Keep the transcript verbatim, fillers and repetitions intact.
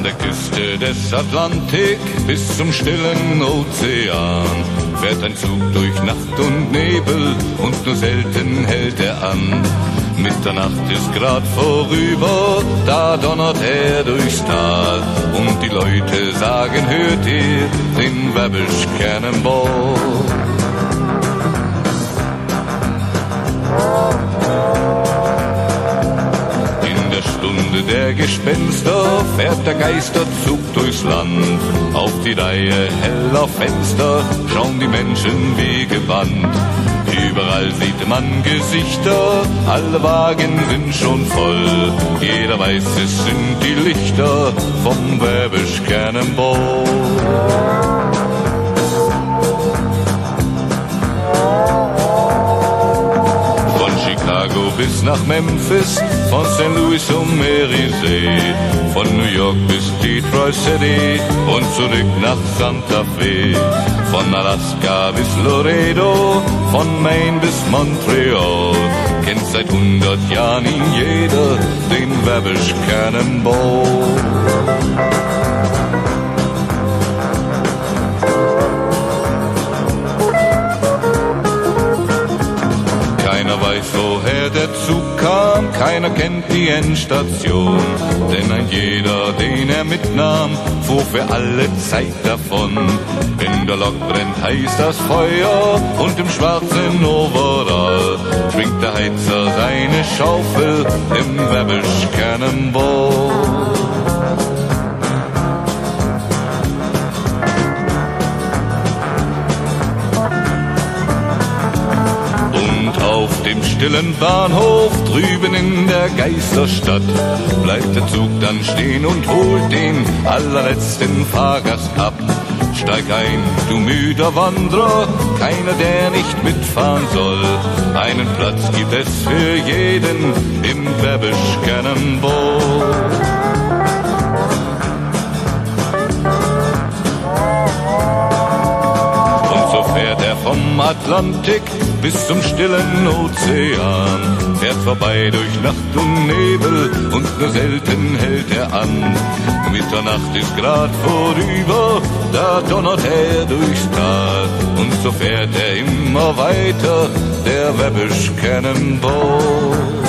der Küste des Atlantik bis zum stillen Ozean fährt ein Zug durch Nacht und Nebel und nur selten hält er an. Mitternacht ist grad vorüber, da donnert er durchs Tal und die Leute sagen, hört ihr den Wabash Cannonball? Stunde der Gespenster fährt der Geisterzug durchs Land. Auf die Reihe heller Fenster schauen die Menschen wie gebannt. Überall sieht man Gesichter, alle Wagen sind schon voll. Jeder weiß, es sind die Lichter vom Wabash Cannonball. Bis nach Memphis, von Saint Louis um Merriesee, von New York bis Detroit City und zurück nach Santa Fe, von Alaska bis Laredo, von Maine bis Montreal, kennt seit hundert Jahren ihn jeder, den Wabash Cannonball. Keiner weiß, woher der Zug kam, keiner kennt die Endstation, denn ein jeder, den er mitnahm, fuhr für alle Zeit davon. In der Lok brennt heiß das Feuer und im schwarzen Overall schwingt der Heizer seine Schaufel im Wabash Cannonball. Auf dem stillen Bahnhof drüben in der Geisterstadt bleibt der Zug dann stehen und holt den allerletzten Fahrgast ab. Steig ein, du müder Wanderer, keiner, der nicht mitfahren soll. Einen Platz gibt es für jeden im Wabash Cannonball. Fährt er vom Atlantik bis zum stillen Ozean, fährt vorbei durch Nacht und Nebel und nur selten hält er an. Mitternacht ist grad vorüber, da donnert er durchs Tal und so fährt er immer weiter, der Wabash Cannonball.